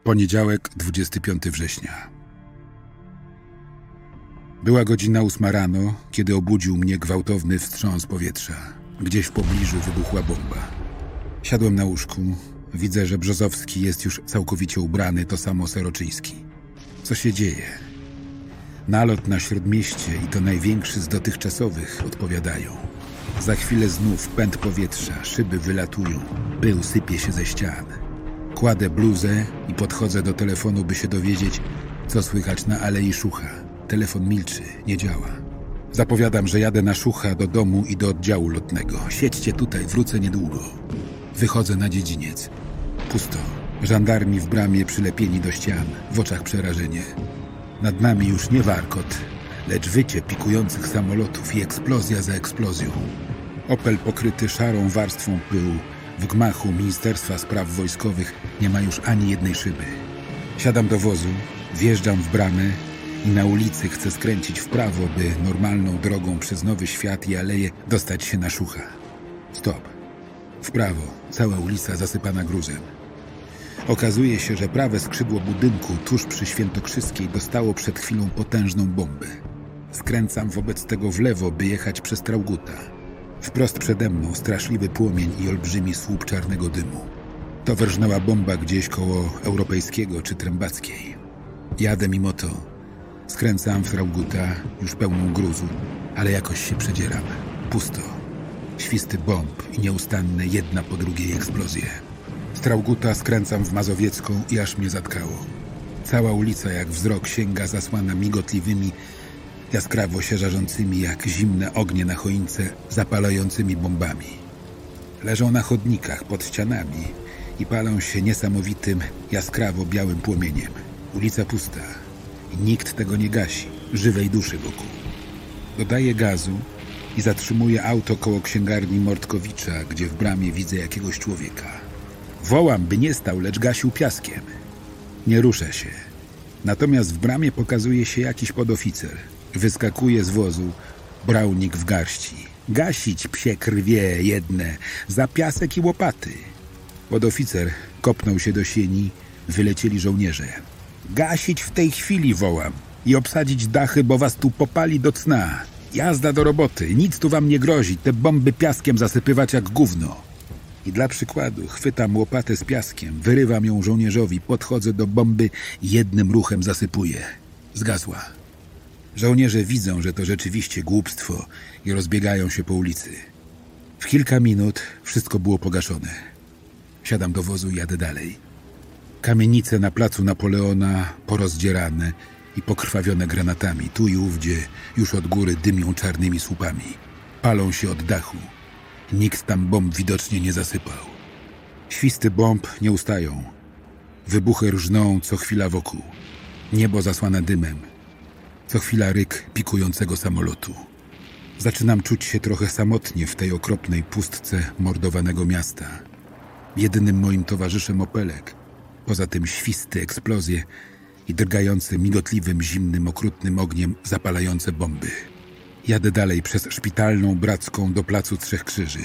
Poniedziałek, 25 września. Była godzina 8 rano, kiedy obudził mnie gwałtowny wstrząs powietrza. Gdzieś w pobliżu wybuchła bomba. Siadłem na łóżku. Widzę, że Brzozowski jest już całkowicie ubrany, to samo Seroczyński. Co się dzieje? Nalot na Śródmieście i to największy z dotychczasowych, odpowiadają. Za chwilę znów pęd powietrza, szyby wylatują, pył sypie się ze ścian. Kładę bluzę i podchodzę do telefonu, by się dowiedzieć, co słychać na Alei Szucha. Telefon milczy, nie działa. Zapowiadam, że jadę na Szucha do domu i do oddziału lotnego. Siedźcie tutaj, wrócę niedługo. Wychodzę na dziedziniec. Pusto. Żandarmi w bramie przylepieni do ścian, w oczach przerażenie. Nad nami już nie warkot, lecz wycie pikujących samolotów i eksplozja za eksplozją. Opel pokryty szarą warstwą pyłu. W gmachu Ministerstwa Spraw Wojskowych nie ma już ani jednej szyby. Siadam do wozu, wjeżdżam w bramę i na ulicy chcę skręcić w prawo, by normalną drogą przez Nowy Świat i Aleję dostać się na Szucha. Stop. W prawo. Cała ulica zasypana gruzem. Okazuje się, że prawe skrzydło budynku tuż przy Świętokrzyskiej dostało przed chwilą potężną bombę. Skręcam wobec tego w lewo, by jechać przez Trauguta. Wprost przede mną straszliwy płomień i olbrzymi słup czarnego dymu. To wyrżnęła bomba gdzieś koło Europejskiego czy Trębackiej. Jadę mimo to. Skręcam w Trauguta, już pełną gruzu, ale jakoś się przedzieram. Pusto. Świsty bomb i nieustanne jedna po drugiej eksplozje. Z Trauguta skręcam w Mazowiecką i aż mnie zatkało. Cała ulica jak wzrok sięga zasłana migotliwymi, jaskrawo się żarzącymi jak zimne ognie na choince, zapalającymi bombami. Leżą na chodnikach pod ścianami i palą się niesamowitym, jaskrawo białym płomieniem. Ulica pusta i nikt tego nie gasi, żywej duszy wokół. Dodaję gazu i zatrzymuję auto koło księgarni Mordkowicza, gdzie w bramie widzę jakiegoś człowieka. Wołam, by nie stał, lecz gasił piaskiem. Nie rusza się. Natomiast w bramie pokazuje się jakiś podoficer. Wyskakuje z wozu, braunik w garści. Gasić, psie krwie jedne, za piasek i łopaty. Podoficer kopnął się do sieni, wylecieli żołnierze. Gasić w tej chwili, wołam, i obsadzić dachy, bo was tu popali do cna. Jazda do roboty, nic tu wam nie grozi, te bomby piaskiem zasypywać jak gówno. I dla przykładu chwytam łopatę z piaskiem, wyrywam ją żołnierzowi, podchodzę do bomby i jednym ruchem zasypuję. Zgasła. Żołnierze widzą, że to rzeczywiście głupstwo i rozbiegają się po ulicy. W kilka minut wszystko było pogaszone. Siadam do wozu i jadę dalej. Kamienice na placu Napoleona porozdzierane i pokrwawione granatami. Tu i ówdzie już od góry dymią czarnymi słupami. Palą się od dachu. Nikt tam bomb widocznie nie zasypał. Świsty bomb nie ustają. Wybuchy rżną co chwila wokół. Niebo zasłane dymem. Co chwila ryk pikującego samolotu. Zaczynam czuć się trochę samotnie w tej okropnej pustce mordowanego miasta. Jedynym moim towarzyszem Opelek. Poza tym świsty eksplozje i drgające migotliwym, zimnym, okrutnym ogniem zapalające bomby. Jadę dalej przez Szpitalną Bracką do Placu Trzech Krzyży.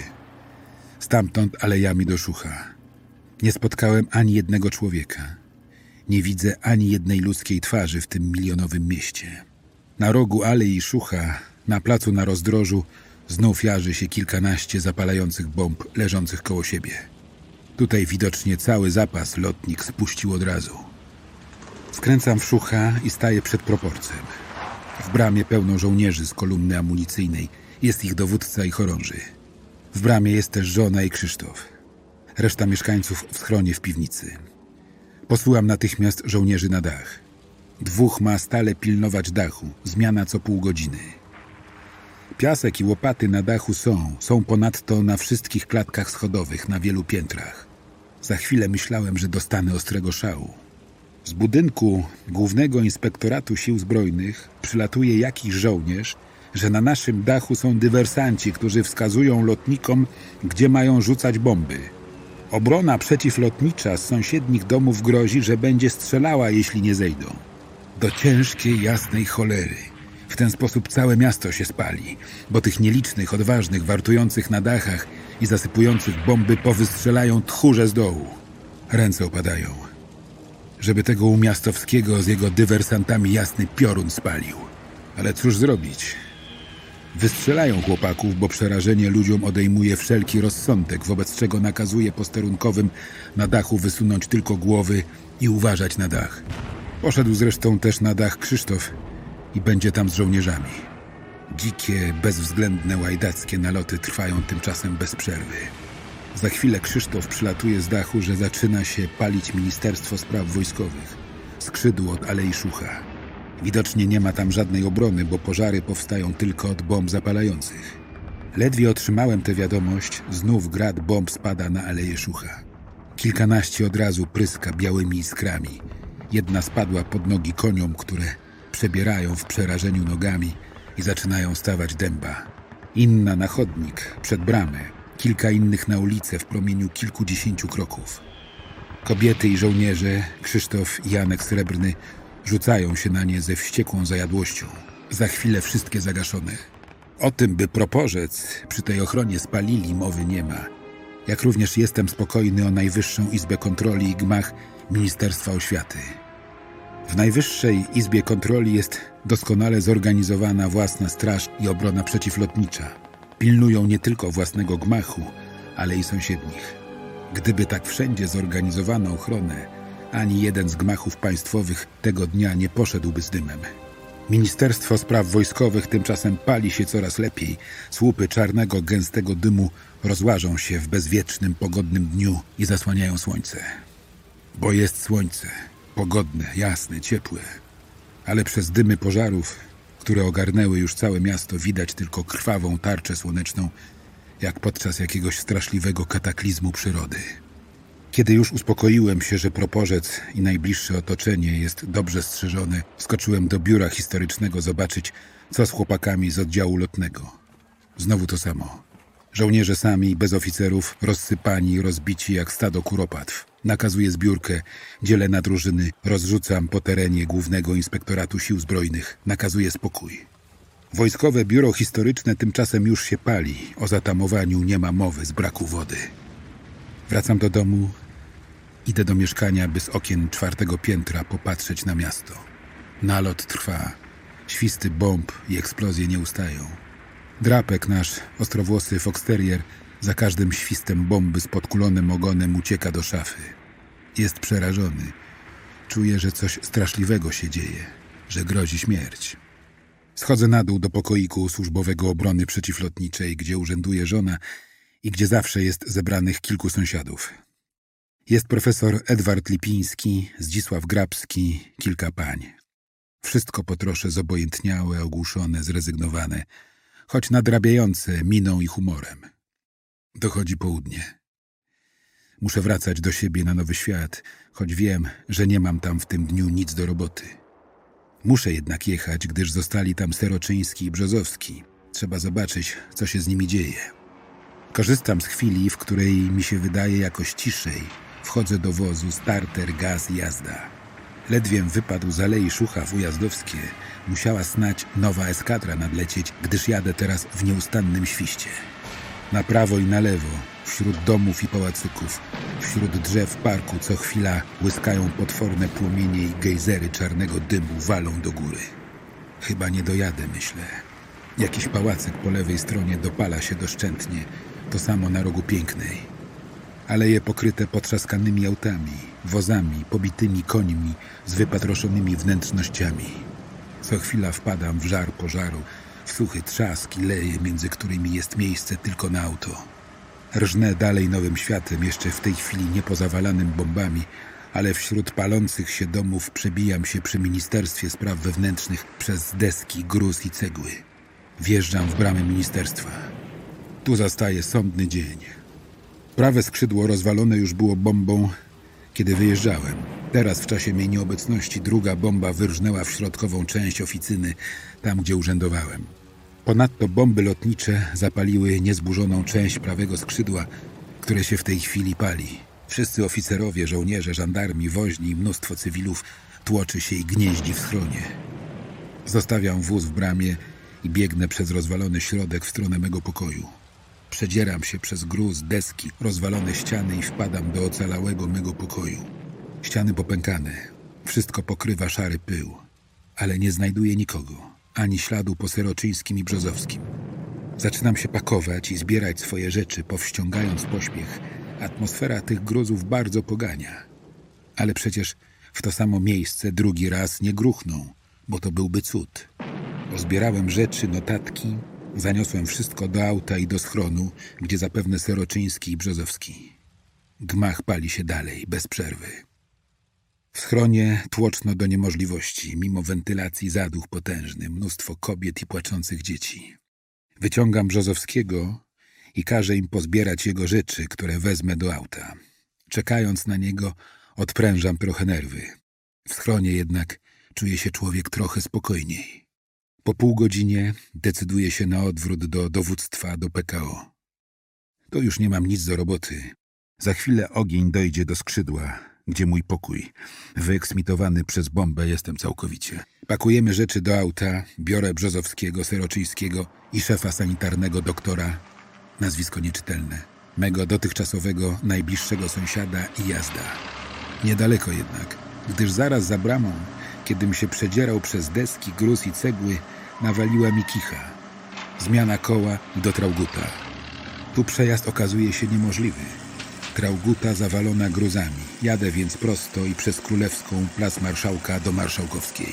Stamtąd alejami do Szucha. Nie spotkałem ani jednego człowieka. Nie widzę ani jednej ludzkiej twarzy w tym milionowym mieście. Na rogu Alei Szucha, na placu na rozdrożu, znów jarzy się kilkanaście zapalających bomb leżących koło siebie. Tutaj widocznie cały zapas lotnik spuścił od razu. Skręcam w Szucha i staję przed proporcem. W bramie pełno żołnierzy z kolumny amunicyjnej. Jest ich dowódca i chorąży. W bramie jest też żona i Krzysztof. Reszta mieszkańców w schronie w piwnicy. Posyłam natychmiast żołnierzy na dach. 2 ma stale pilnować dachu. Zmiana co pół godziny. Piasek i łopaty na dachu są ponadto na wszystkich klatkach schodowych, na wielu piętrach. Za chwilę myślałem, że dostanę ostrego szału. Z budynku Głównego Inspektoratu Sił Zbrojnych przylatuje jakiś żołnierz, że na naszym dachu są dywersanci, którzy wskazują lotnikom, gdzie mają rzucać bomby. Obrona przeciwlotnicza z sąsiednich domów grozi, że będzie strzelała, jeśli nie zejdą. Do ciężkiej, jasnej cholery. W ten sposób całe miasto się spali, bo tych nielicznych, odważnych, wartujących na dachach i zasypujących bomby powystrzelają tchórze z dołu. Ręce opadają. żeby tego Umiastowskiego z jego dywersantami jasny piorun spalił. Ale cóż zrobić? Wystrzelają chłopaków, bo przerażenie ludziom odejmuje wszelki rozsądek, wobec czego nakazuje posterunkowym na dachu wysunąć tylko głowy i uważać na dach. Poszedł zresztą też na dach Krzysztof i będzie tam z żołnierzami. Dzikie, bezwzględne, łajdackie naloty trwają tymczasem bez przerwy. Za chwilę Krzysztof przylatuje z dachu, że zaczyna się palić Ministerstwo Spraw Wojskowych. Skrzydło od Alei Szucha. Widocznie nie ma tam żadnej obrony, bo pożary powstają tylko od bomb zapalających. Ledwie otrzymałem tę wiadomość, znów grad bomb spada na Aleję Szucha. Kilkanaście od razu pryska białymi iskrami. Jedna spadła pod nogi koniom, które przebierają w przerażeniu nogami i zaczynają stawać dęba. Inna na chodnik, przed bramę. Kilka innych na ulicę w promieniu kilkudziesięciu kroków. Kobiety i żołnierze, Krzysztof i Janek Srebrny, rzucają się na nie ze wściekłą zajadłością. Za chwilę wszystkie zagaszone. O tym, by proporzec przy tej ochronie spalili, mowy nie ma. Jak również jestem spokojny o Najwyższą Izbę Kontroli i gmach Ministerstwa Oświaty. W Najwyższej Izbie Kontroli jest doskonale zorganizowana własna straż i obrona przeciwlotnicza. Pilnują nie tylko własnego gmachu, ale i sąsiednich. Gdyby tak wszędzie zorganizowano ochronę, ani jeden z gmachów państwowych tego dnia nie poszedłby z dymem. Ministerstwo Spraw Wojskowych tymczasem pali się coraz lepiej. Słupy czarnego, gęstego dymu rozłażą się w bezwiecznym, pogodnym dniu i zasłaniają słońce. Bo jest słońce. Pogodne, jasne, ciepłe. Ale przez dymy pożarów, które ogarnęły już całe miasto, widać tylko krwawą tarczę słoneczną, jak podczas jakiegoś straszliwego kataklizmu przyrody. Kiedy już uspokoiłem się, że Proporzec i najbliższe otoczenie jest dobrze strzeżone, wskoczyłem do biura historycznego zobaczyć, co z chłopakami z oddziału lotnego. Znowu to samo. Żołnierze sami, bez oficerów, rozsypani, rozbici jak stado kuropatw. Nakazuję zbiórkę, dzielę na drużyny, rozrzucam po terenie Głównego Inspektoratu Sił Zbrojnych. Nakazuję spokój. Wojskowe biuro historyczne tymczasem już się pali. O zatamowaniu nie ma mowy z braku wody. Wracam do domu, idę do mieszkania, by z okien 4. piętra popatrzeć na miasto. Nalot trwa. Świsty bomb i eksplozje nie ustają. Drapek nasz, ostrowłosy foxterrier, za każdym świstem bomby z podkulonym ogonem ucieka do szafy. Jest przerażony. Czuje, że coś straszliwego się dzieje, że grozi śmierć. Schodzę na dół do pokoiku służbowego obrony przeciwlotniczej, gdzie urzęduje żona i gdzie zawsze jest zebranych kilku sąsiadów. Jest profesor Edward Lipiński, Zdzisław Grabski, kilka pań. Wszystko po trosze zobojętniałe, ogłuszone, zrezygnowane, choć nadrabiające miną i humorem. Dochodzi południe. Muszę wracać do siebie na Nowy Świat, choć wiem, że nie mam tam w tym dniu nic do roboty. Muszę jednak jechać, gdyż zostali tam Seroczyński i Brzozowski. Trzeba zobaczyć, co się z nimi dzieje. Korzystam z chwili, w której mi się wydaje jakoś ciszej. Wchodzę do wozu, starter, gaz, jazda. Ledwiem wypadł z Alei Szucha w Ujazdowskie. Musiała snać nowa eskadra nadlecieć, gdyż jadę teraz w nieustannym świście. Na prawo i na lewo, wśród domów i pałacyków, wśród drzew parku co chwila błyskają potworne płomienie i gejzery czarnego dymu walą do góry. Chyba nie dojadę, myślę. Jakiś pałacyk po lewej stronie dopala się doszczętnie, to samo na rogu Pięknej. Aleje pokryte potrzaskanymi autami, wozami, pobitymi końmi z wypatroszonymi wnętrznościami. Co chwila wpadam w żar pożaru, w suchy trzask i leje, między którymi jest miejsce tylko na auto. Rżnę dalej Nowym Światem, jeszcze w tej chwili nie pozawalanym bombami, ale wśród palących się domów przebijam się przy Ministerstwie Spraw Wewnętrznych przez deski, gruz i cegły. Wjeżdżam w bramę ministerstwa. Tu zastaje sądny dzień. Prawe skrzydło rozwalone już było bombą, kiedy wyjeżdżałem. Teraz w czasie mej nieobecności druga bomba wyrżnęła w środkową część oficyny, tam gdzie urzędowałem. Ponadto bomby lotnicze zapaliły niezburzoną część prawego skrzydła, które się w tej chwili pali. Wszyscy oficerowie, żołnierze, żandarmi, woźni i mnóstwo cywilów tłoczy się i gnieździ w schronie. Zostawiam wóz w bramie i biegnę przez rozwalony środek w stronę mego pokoju. Przedzieram się przez gruz, deski, rozwalone ściany i wpadam do ocalałego mego pokoju. Ściany popękane. Wszystko pokrywa szary pył. Ale nie znajduję nikogo. Ani śladu po Seroczyńskim i Brzozowskim. Zaczynam się pakować i zbierać swoje rzeczy, powściągając pośpiech. Atmosfera tych gruzów bardzo pogania. Ale przecież w to samo miejsce drugi raz nie gruchną, bo to byłby cud. Pozbierałem rzeczy, notatki, zaniosłem wszystko do auta i do schronu, gdzie zapewne Seroczyński i Brzozowski. Gmach pali się dalej, bez przerwy. W schronie tłoczno do niemożliwości, mimo wentylacji zaduch potężny, mnóstwo kobiet i płaczących dzieci. Wyciągam Brzozowskiego i każę im pozbierać jego rzeczy, które wezmę do auta. Czekając na niego, odprężam trochę nerwy. W schronie jednak czuje się człowiek trochę spokojniej. Po pół godzinie decyduje się na odwrót do dowództwa, do PKO. To już nie mam nic do roboty. Za chwilę ogień dojdzie do skrzydła, gdzie mój pokój. Wyeksmitowany przez bombę jestem całkowicie. Pakujemy rzeczy do auta, biorę Brzozowskiego, Seroczyńskiego i szefa sanitarnego doktora, nazwisko nieczytelne, mego dotychczasowego najbliższego sąsiada i jazda. Niedaleko jednak, gdyż zaraz za bramą, kiedym się przedzierał przez deski, gruz i cegły, nawaliła mi kicha. Zmiana koła i do Trauguta. Tu przejazd okazuje się niemożliwy. Trauguta zawalona gruzami. Jadę więc prosto i przez Królewską, Plac Marszałka do Marszałkowskiej.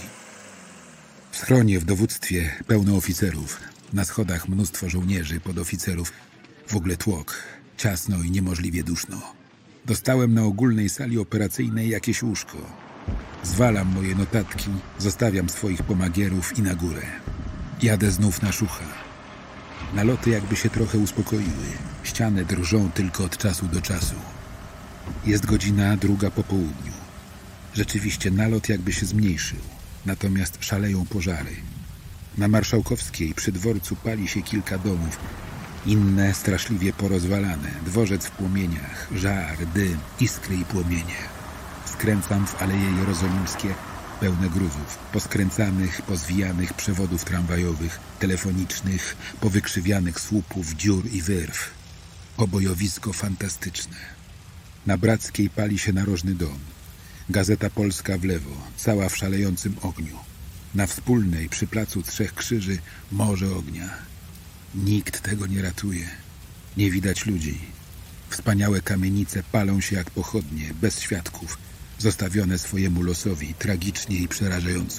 W schronie w dowództwie pełno oficerów. Na schodach mnóstwo żołnierzy, podoficerów. W ogóle tłok. Ciasno i niemożliwie duszno. Dostałem na ogólnej sali operacyjnej jakieś łóżko. Zwalam moje notatki, zostawiam swoich pomagierów i na górę. Jadę znów na Szucha. Naloty jakby się trochę uspokoiły. Ściany drżą tylko od czasu do czasu. Jest godzina 2 po południu. Rzeczywiście nalot jakby się zmniejszył. Natomiast szaleją pożary. Na Marszałkowskiej przy dworcu pali się kilka domów. Inne straszliwie porozwalane. Dworzec w płomieniach. Żar, dym, iskry i płomienie. Skręcam w Aleje Jerozolimskie pełne gruzów, poskręcanych, pozwijanych przewodów tramwajowych, telefonicznych, powykrzywianych słupów, dziur i wyrw. Obojowisko fantastyczne. Na Brackiej pali się narożny dom. Gazeta Polska w lewo, cała w szalejącym ogniu. Na Wspólnej przy Placu Trzech Krzyży morze ognia. Nikt tego nie ratuje. Nie widać ludzi. Wspaniałe kamienice palą się jak pochodnie, bez świadków, zostawione swojemu losowi, tragicznie i przerażająco.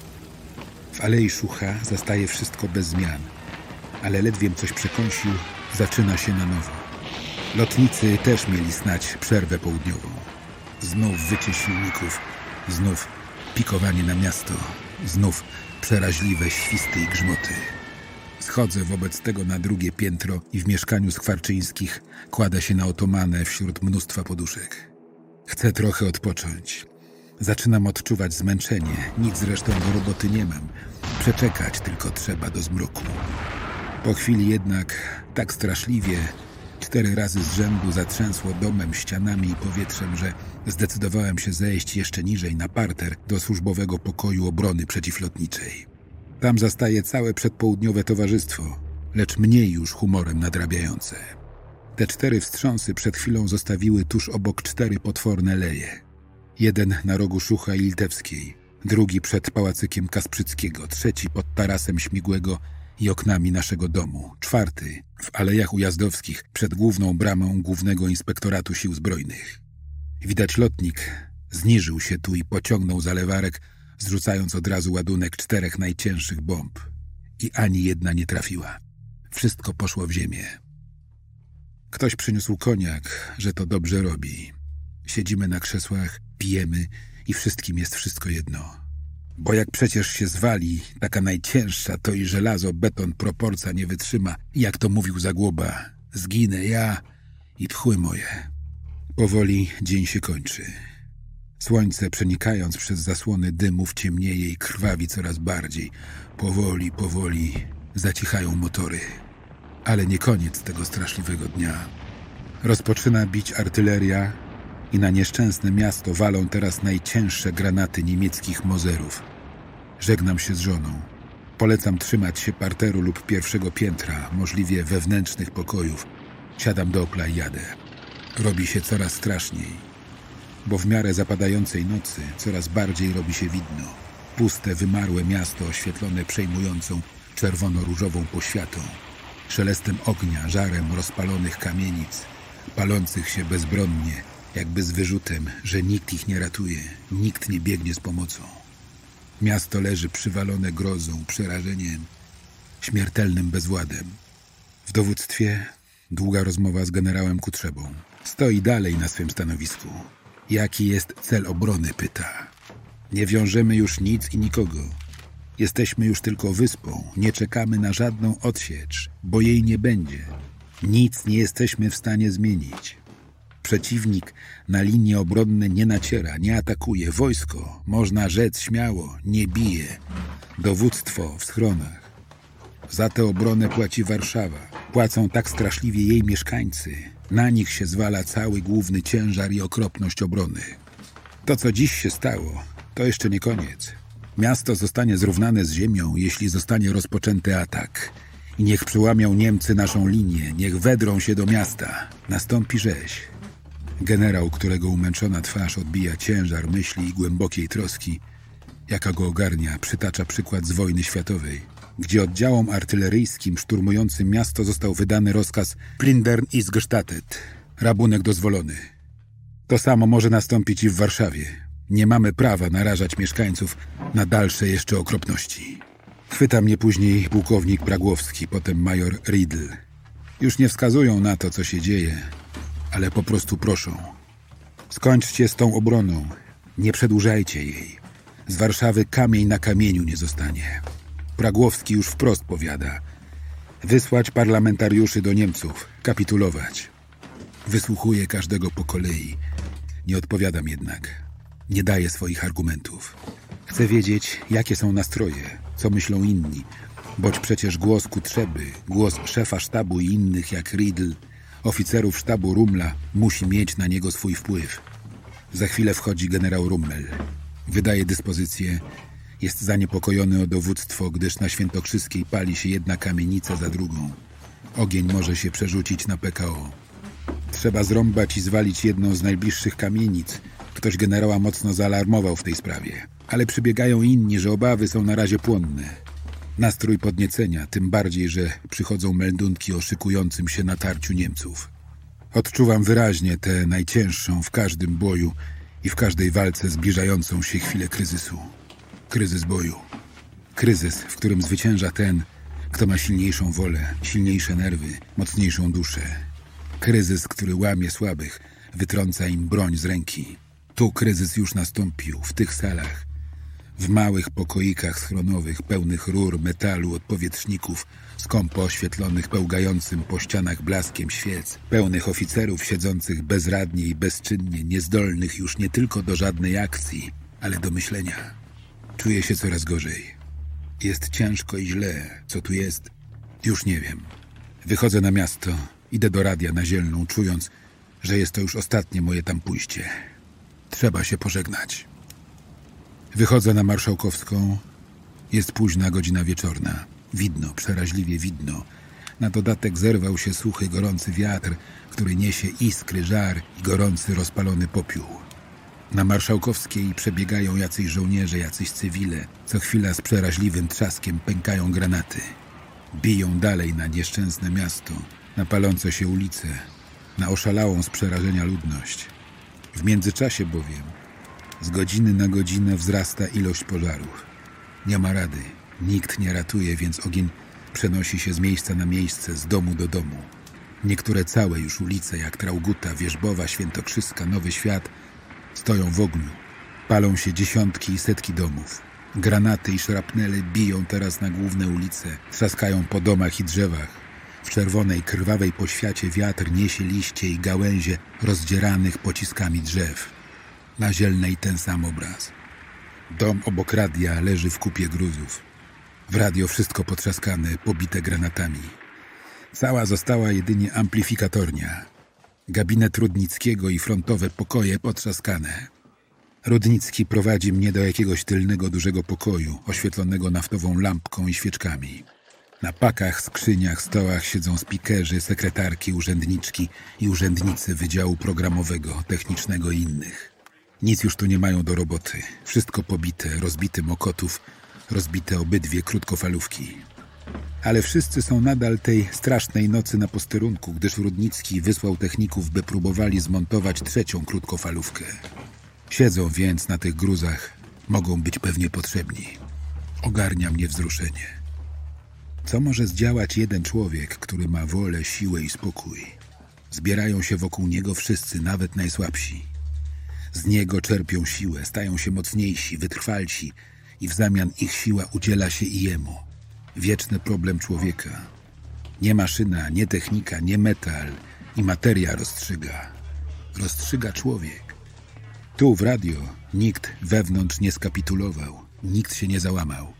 W Alei Szucha zastaje wszystko bez zmian, ale ledwiem coś przekąsił, zaczyna się na nowo. Lotnicy też mieli snać przerwę południową. Znów wycie silników, znów pikowanie na miasto, znów przeraźliwe świsty i grzmoty. Schodzę wobec tego na drugie piętro i w mieszkaniu Skwarczyńskich kładę się na otomanę wśród mnóstwa poduszek. Chcę trochę odpocząć. Zaczynam odczuwać zmęczenie. Nic zresztą do roboty nie mam. Przeczekać tylko trzeba do zmroku. Po chwili jednak tak straszliwie 4 razy z rzędu zatrzęsło domem, ścianami i powietrzem, że zdecydowałem się zejść jeszcze niżej na parter do służbowego pokoju obrony przeciwlotniczej. Tam zastaje całe przedpołudniowe towarzystwo, lecz mniej już humorem nadrabiające. Te 4 wstrząsy przed chwilą zostawiły tuż obok 4 potworne leje. Jeden na rogu Szucha i Litewskiej, drugi przed pałacykiem Kasprzyckiego, trzeci pod tarasem Śmigłego i oknami naszego domu, 4 w Alejach Ujazdowskich przed główną bramą Głównego Inspektoratu Sił Zbrojnych. Widać lotnik zniżył się tu i pociągnął za lewarek, zrzucając od razu ładunek 4 najcięższych bomb. I ani jedna nie trafiła. Wszystko poszło w ziemię. Ktoś przyniósł koniak, że to dobrze robi. Siedzimy na krzesłach, pijemy i wszystkim jest wszystko jedno. Bo jak przecież się zwali, taka najcięższa, to i żelazo, beton, proporcja nie wytrzyma. Jak to mówił Zagłoba, zginę ja i tchły moje. Powoli dzień się kończy. Słońce, przenikając przez zasłony dymów, ciemnieje i krwawi coraz bardziej. Powoli zacichają motory. Ale nie koniec tego straszliwego dnia. Rozpoczyna bić artyleria i na nieszczęsne miasto walą teraz najcięższe granaty niemieckich Moserów. Żegnam się z żoną. Polecam trzymać się parteru lub pierwszego piętra, możliwie wewnętrznych pokojów. Siadam do Opla i jadę. Robi się coraz straszniej. bo w miarę zapadającej nocy coraz bardziej robi się widno. Puste, wymarłe miasto oświetlone przejmującą czerwono-różową poświatą, szelestem ognia, żarem rozpalonych kamienic, palących się bezbronnie, jakby z wyrzutem, że nikt ich nie ratuje, nikt nie biegnie z pomocą. Miasto leży przywalone grozą, przerażeniem, śmiertelnym bezwładem. W dowództwie długa rozmowa z generałem Kutrzebą. Stoi dalej na swym stanowisku. Jaki jest cel obrony, pyta. Nie wiążemy już nic i nikogo. Jesteśmy już tylko wyspą. Nie czekamy na żadną odsiecz, bo jej nie będzie. Nic nie jesteśmy w stanie zmienić. Przeciwnik na linie obronne nie naciera, nie atakuje. Wojsko, można rzec śmiało, nie bije. Dowództwo w schronach. Za tę obronę płaci Warszawa. Płacą tak straszliwie jej mieszkańcy. Na nich się zwala cały główny ciężar i okropność obrony. To, co dziś się stało, to jeszcze nie koniec. Miasto zostanie zrównane z ziemią, jeśli zostanie rozpoczęty atak. I niech przełamią Niemcy naszą linię, niech wedrą się do miasta. Nastąpi rzeź. Generał, którego umęczona twarz odbija ciężar myśli i głębokiej troski, jaka go ogarnia, przytacza przykład z wojny światowej, gdzie oddziałom artyleryjskim szturmującym miasto został wydany rozkaz Plündern ist gestattet. Rabunek dozwolony. To samo może nastąpić i w Warszawie. Nie mamy prawa narażać mieszkańców na dalsze jeszcze okropności. Chwyta mnie później pułkownik Bragłowski, potem major Riedl. Już nie wskazują na to, co się dzieje, ale po prostu proszą. Skończcie z tą obroną. Nie przedłużajcie jej. Z Warszawy kamień na kamieniu nie zostanie. Bragłowski już wprost powiada. Wysłać parlamentariuszy do Niemców. Kapitulować. Wysłuchuję każdego po kolei. Nie odpowiadam jednak. Nie daję swoich argumentów. Chcę wiedzieć, jakie są nastroje, co myślą inni, boć przecież głos Kutrzeby, głos szefa sztabu i innych jak Riedl, oficerów sztabu Rummla musi mieć na niego swój wpływ. Za chwilę wchodzi generał Rummel. Wydaje dyspozycję. Jest zaniepokojony o dowództwo, gdyż na Świętokrzyskiej pali się jedna kamienica za drugą. Ogień może się przerzucić na PKO. Trzeba zrąbać i zwalić jedną z najbliższych kamienic. Ktoś generała mocno zaalarmował w tej sprawie. Ale przybiegają inni, że obawy są na razie płonne. Nastrój podniecenia, tym bardziej, że przychodzą meldunki o szykującym się natarciu Niemców. Odczuwam wyraźnie tę najcięższą w każdym boju i w każdej walce zbliżającą się chwilę kryzysu. Kryzys boju. Kryzys, w którym zwycięża ten, kto ma silniejszą wolę, silniejsze nerwy, mocniejszą duszę. Kryzys, który łamie słabych, wytrąca im broń z ręki. Tu kryzys już nastąpił, w tych salach. W małych pokoikach schronowych, pełnych rur, metalu, odpowietrzników, skąpo oświetlonych pełgającym po ścianach blaskiem świec, pełnych oficerów siedzących bezradnie i bezczynnie, niezdolnych już nie tylko do żadnej akcji, ale do myślenia. Czuję się coraz gorzej. Jest ciężko i źle. Co tu jest? Już nie wiem. Wychodzę na miasto, idę do radia na Zielną, czując, że jest to już ostatnie moje tam pójście. Trzeba się pożegnać. Wychodzę na Marszałkowską. Jest późna godzina wieczorna. Widno, przeraźliwie widno. Na dodatek zerwał się suchy, gorący wiatr, który niesie iskry, żar i gorący, rozpalony popiół. Na Marszałkowskiej przebiegają jacyś żołnierze, jacyś cywile. Co chwila z przeraźliwym trzaskiem pękają granaty. Biją dalej na nieszczęsne miasto, na palące się ulice, na oszalałą z przerażenia ludność. W międzyczasie bowiem z godziny na godzinę wzrasta ilość pożarów. Nie ma rady, nikt nie ratuje, więc ogień przenosi się z miejsca na miejsce, z domu do domu. Niektóre całe już ulice, jak Trauguta, Wierzbowa, Świętokrzyska, Nowy Świat, stoją w ogniu. Palą się dziesiątki i setki domów. Granaty i szrapnele biją teraz na główne ulice, trzaskają po domach i drzewach. W czerwonej, krwawej poświacie wiatr niesie liście i gałęzie rozdzieranych pociskami drzew. Na Zielnej ten sam obraz. Dom obok radia leży w kupie gruzów. W radio wszystko potrzaskane, pobite granatami. Cała została jedynie amplifikatornia. Gabinet Rudnickiego i frontowe pokoje potrzaskane. Rudnicki prowadzi mnie do jakiegoś tylnego, dużego pokoju, oświetlonego naftową lampką i świeczkami. Na pakach, skrzyniach, stołach siedzą spikerzy, sekretarki, urzędniczki i urzędnicy Wydziału Programowego, Technicznego i innych. Nic już tu nie mają do roboty. Wszystko pobite, rozbite Mokotów, rozbite obydwie krótkofalówki. Ale wszyscy są nadal tej strasznej nocy na posterunku, gdyż Rudnicki wysłał techników, by próbowali zmontować trzecią krótkofalówkę. Siedzą więc na tych gruzach, mogą być pewnie potrzebni. Ogarnia mnie wzruszenie. Co może zdziałać jeden człowiek, który ma wolę, siłę i spokój? Zbierają się wokół niego wszyscy, nawet najsłabsi. Z niego czerpią siłę, stają się mocniejsi, wytrwalsi i w zamian ich siła udziela się i jemu. Wieczny problem człowieka. Nie maszyna, nie technika, nie metal i materia rozstrzyga. Rozstrzyga człowiek. Tu w radio nikt wewnątrz nie skapitulował, nikt się nie załamał.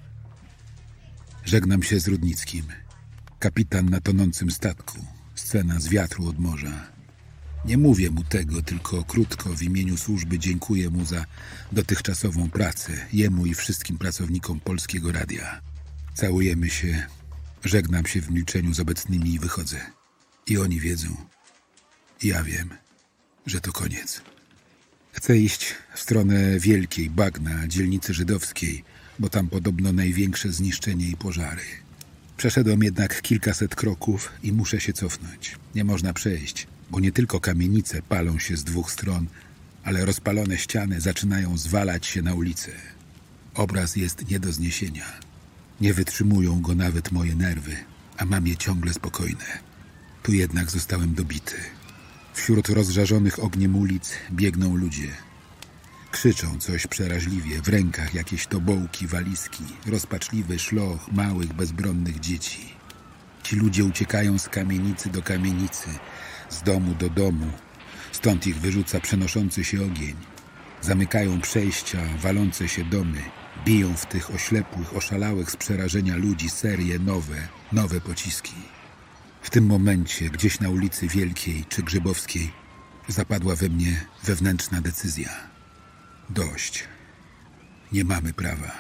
Żegnam się z Rudnickim. Kapitan na tonącym statku. Scena z wiatru od morza. Nie mówię mu tego, tylko krótko w imieniu służby dziękuję mu za dotychczasową pracę, jemu i wszystkim pracownikom Polskiego Radia. Całujemy się, żegnam się w milczeniu z obecnymi i wychodzę. I oni wiedzą, i ja wiem, że to koniec. Chcę iść w stronę Wielkiej, Bagna, dzielnicy żydowskiej, bo tam podobno największe zniszczenie i pożary. Przeszedłem jednak kilkaset kroków i muszę się cofnąć. Nie można przejść, bo nie tylko kamienice palą się z dwóch stron, ale rozpalone ściany zaczynają zwalać się na ulicę. Obraz jest nie do zniesienia. Nie wytrzymują go nawet moje nerwy, a mam je ciągle spokojne. Tu jednak zostałem dobity. Wśród rozżarzonych ogniem ulic biegną ludzie. Krzyczą coś przeraźliwie, w rękach jakieś tobołki, walizki, rozpaczliwy szloch małych, bezbronnych dzieci. Ci ludzie uciekają z kamienicy do kamienicy, z domu do domu. Stąd ich wyrzuca przenoszący się ogień. Zamykają przejścia, walące się domy. Biją w tych oślepłych, oszalałych z przerażenia ludzi serie nowe pociski. W tym momencie, gdzieś na ulicy Wielkiej czy Grzybowskiej, zapadła we mnie wewnętrzna decyzja. Dość. Nie mamy prawa.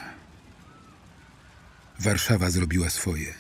Warszawa zrobiła swoje.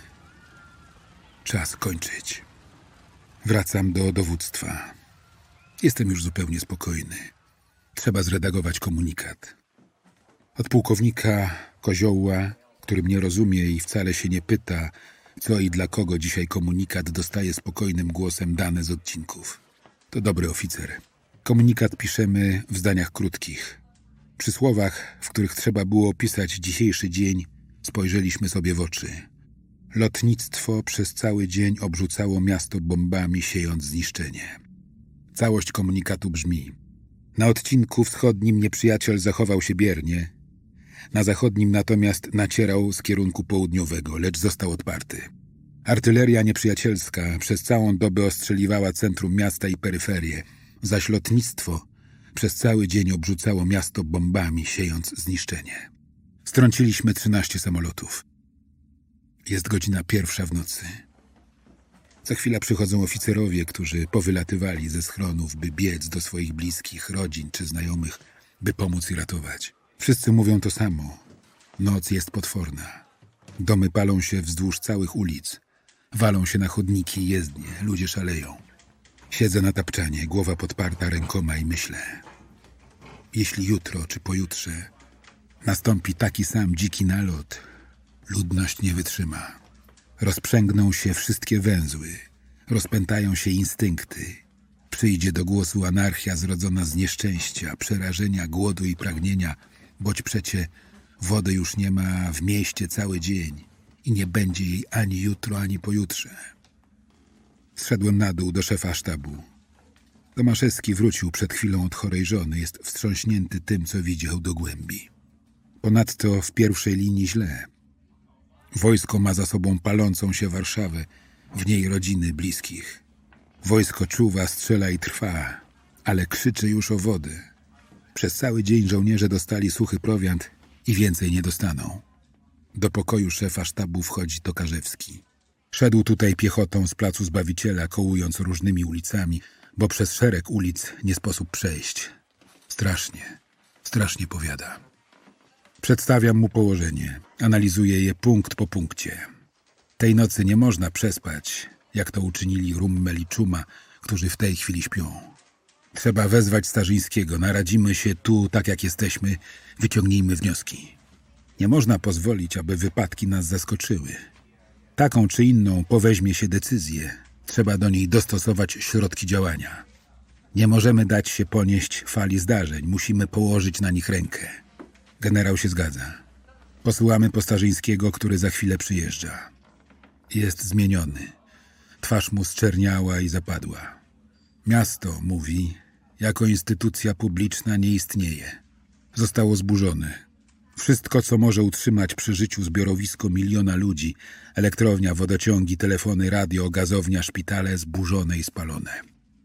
Czas kończyć. Wracam do dowództwa. Jestem już zupełnie spokojny. Trzeba zredagować komunikat. Od pułkownika Kozioła, który mnie rozumie i wcale się nie pyta, co i dla kogo dzisiaj komunikat dostaje spokojnym głosem dane z odcinków. To dobry oficer. Komunikat piszemy w zdaniach krótkich. Przy słowach, w których trzeba było opisać dzisiejszy dzień, spojrzeliśmy sobie w oczy. Lotnictwo przez cały dzień obrzucało miasto bombami, siejąc zniszczenie. Całość komunikatu brzmi: na odcinku wschodnim nieprzyjaciel zachował się biernie, na zachodnim natomiast nacierał z kierunku południowego, lecz został odparty. Artyleria nieprzyjacielska przez całą dobę ostrzeliwała centrum miasta i peryferię, zaś lotnictwo przez cały dzień obrzucało miasto bombami, siejąc zniszczenie. Strąciliśmy 13 samolotów. Jest godzina 1 w nocy. Za chwilę przychodzą oficerowie, którzy powylatywali ze schronów, by biec do swoich bliskich, rodzin czy znajomych, by pomóc i ratować. Wszyscy mówią to samo. Noc jest potworna. Domy palą się wzdłuż całych ulic. Walą się na chodniki i jezdnie. Ludzie szaleją. Siedzę na tapczanie, głowa podparta rękoma i myślę. Jeśli jutro czy pojutrze nastąpi taki sam dziki nalot, ludność nie wytrzyma. Rozprzęgną się wszystkie węzły. Rozpętają się instynkty. Przyjdzie do głosu anarchia zrodzona z nieszczęścia, przerażenia, głodu i pragnienia, boć przecie wody już nie ma w mieście cały dzień i nie będzie jej ani jutro, ani pojutrze. Zszedłem na dół do szefa sztabu. Tomaszewski wrócił przed chwilą od chorej żony. Jest wstrząśnięty tym, co widział do głębi. Ponadto w pierwszej linii źle. Wojsko ma za sobą palącą się Warszawę, w niej rodziny bliskich. Wojsko czuwa, strzela i trwa, ale krzyczy już o wodę. Przez cały dzień żołnierze dostali suchy prowiant i więcej nie dostaną. Do pokoju szefa sztabu wchodzi Tokarzewski. Szedł tutaj piechotą z placu Zbawiciela, kołując różnymi ulicami, bo przez szereg ulic nie sposób przejść. Strasznie powiada. Przedstawiam mu położenie. Analizuję je punkt po punkcie. Tej nocy nie można przespać, jak to uczynili Rummel i Czuma, którzy w tej chwili śpią. Trzeba wezwać Starzyńskiego. Naradzimy się tu, tak jak jesteśmy. Wyciągnijmy wnioski. Nie można pozwolić, aby wypadki nas zaskoczyły. Taką czy inną poweźmie się decyzję. Trzeba do niej dostosować środki działania. Nie możemy dać się ponieść fali zdarzeń. Musimy położyć na nich rękę. Generał się zgadza. Posyłamy po Starzyńskiego, który za chwilę przyjeżdża. Jest zmieniony. Twarz mu zczerniała i zapadła. Miasto, mówi, jako instytucja publiczna nie istnieje. Zostało zburzone. Wszystko, co może utrzymać przy życiu zbiorowisko miliona ludzi, elektrownia, wodociągi, telefony, radio, gazownia, szpitale, zburzone i spalone.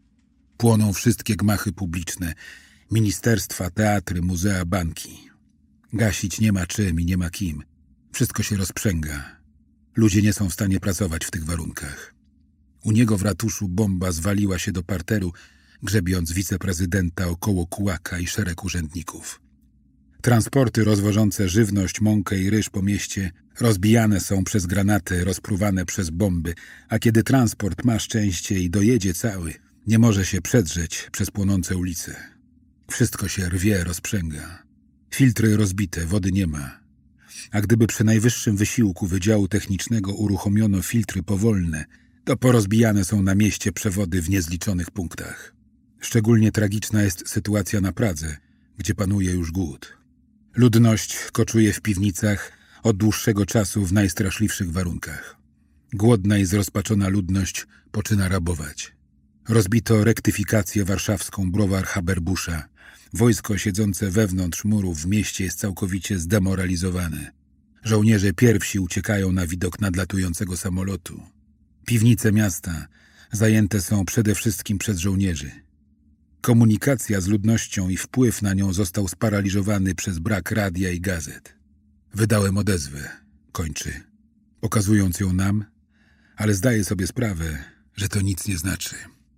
Płoną wszystkie gmachy publiczne, ministerstwa, teatry, muzea, banki. Gasić nie ma czym i nie ma kim. Wszystko się rozprzęga. Ludzie nie są w stanie pracować w tych warunkach. U niego w ratuszu bomba zwaliła się do parteru, grzebiąc wiceprezydenta około kułaka i szereg urzędników. Transporty rozwożące żywność, mąkę i ryż po mieście rozbijane są przez granaty, rozpruwane przez bomby, a kiedy transport ma szczęście i dojedzie cały, nie może się przedrzeć przez płonące ulice. Wszystko się rwie, rozprzęga. Filtry rozbite, wody nie ma. A gdyby przy najwyższym wysiłku Wydziału Technicznego uruchomiono filtry powolne, to porozbijane są na mieście przewody w niezliczonych punktach. Szczególnie tragiczna jest sytuacja na Pradze, gdzie panuje już głód. Ludność koczuje w piwnicach od dłuższego czasu w najstraszliwszych warunkach. Głodna i zrozpaczona ludność poczyna rabować. Rozbito rektyfikację warszawską, browar Haberbusza. Wojsko siedzące wewnątrz murów w mieście jest całkowicie zdemoralizowane. Żołnierze pierwsi uciekają na widok nadlatującego samolotu. Piwnice miasta zajęte są przede wszystkim przez żołnierzy. Komunikacja z ludnością i wpływ na nią został sparaliżowany przez brak radia i gazet. Wydałem odezwę, kończy, pokazując ją nam, ale zdaję sobie sprawę, że to nic nie znaczy.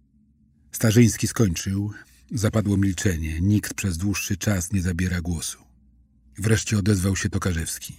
Starzyński skończył, zapadło milczenie, nikt przez dłuższy czas nie zabiera głosu. Wreszcie odezwał się Tokarzewski.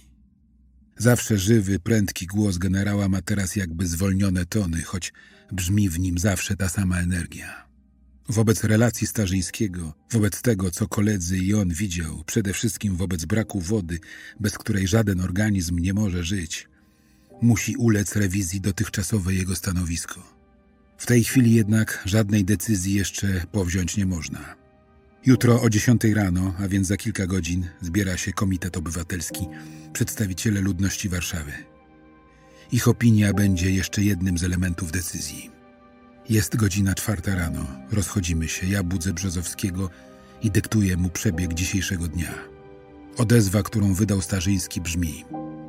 Zawsze żywy, prędki głos generała ma teraz jakby zwolnione tony, choć brzmi w nim zawsze ta sama energia. Wobec relacji Starzyńskiego, wobec tego, co koledzy i on widział, przede wszystkim wobec braku wody, bez której żaden organizm nie może żyć, musi ulec rewizji dotychczasowe jego stanowisko. W tej chwili jednak żadnej decyzji jeszcze powziąć nie można. Jutro o 10 rano, a więc za kilka godzin, zbiera się Komitet Obywatelski, przedstawiciele ludności Warszawy. Ich opinia będzie jeszcze jednym z elementów decyzji. Jest godzina 4 rano, rozchodzimy się, ja budzę Brzozowskiego i dyktuję mu przebieg dzisiejszego dnia. Odezwa, którą wydał Starzyński, brzmi: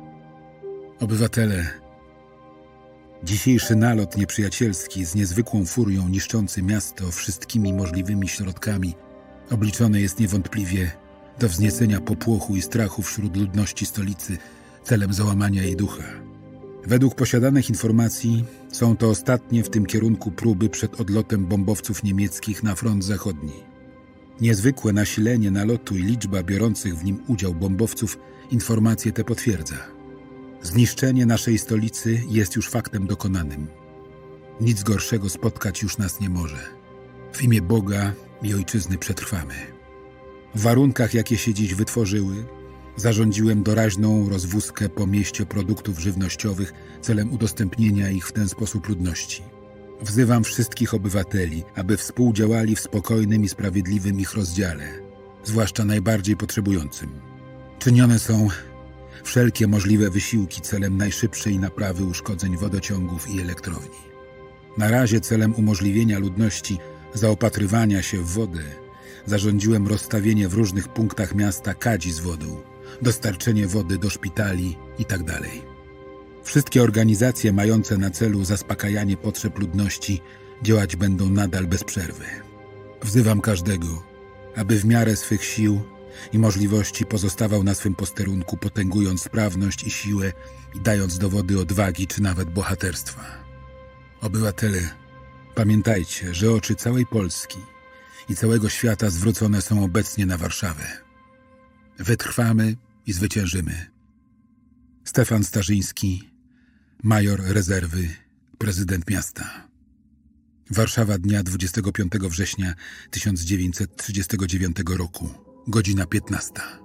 Obywatele, dzisiejszy nalot nieprzyjacielski z niezwykłą furią niszczący miasto wszystkimi możliwymi środkami obliczony jest niewątpliwie do wzniecenia popłochu i strachu wśród ludności stolicy celem załamania jej ducha. Według posiadanych informacji są to ostatnie w tym kierunku próby przed odlotem bombowców niemieckich na front zachodni. Niezwykłe nasilenie nalotu i liczba biorących w nim udział bombowców informacje te potwierdza. Zniszczenie naszej stolicy jest już faktem dokonanym. Nic gorszego spotkać już nas nie może. W imię Boga i Ojczyzny przetrwamy. W warunkach, jakie się dziś wytworzyły, zarządziłem doraźną rozwózkę po mieście produktów żywnościowych celem udostępnienia ich w ten sposób ludności. Wzywam wszystkich obywateli, aby współdziałali w spokojnym i sprawiedliwym ich rozdziale, zwłaszcza najbardziej potrzebującym. Czynione są wszelkie możliwe wysiłki celem najszybszej naprawy uszkodzeń wodociągów i elektrowni. Na razie celem umożliwienia ludności zaopatrywania się w wodę zarządziłem rozstawienie w różnych punktach miasta kadzi z wodą, dostarczenie wody do szpitali itd. Wszystkie organizacje mające na celu zaspokajanie potrzeb ludności działać będą nadal bez przerwy. Wzywam każdego, aby w miarę swych sił i możliwości pozostawał na swym posterunku, potęgując sprawność i siłę i dając dowody odwagi czy nawet bohaterstwa. Obywatele, pamiętajcie, że oczy całej Polski i całego świata zwrócone są obecnie na Warszawę. Wytrwamy i zwyciężymy. Stefan Starzyński, major rezerwy, prezydent miasta. Warszawa dnia 25 września 1939 roku, godzina 15.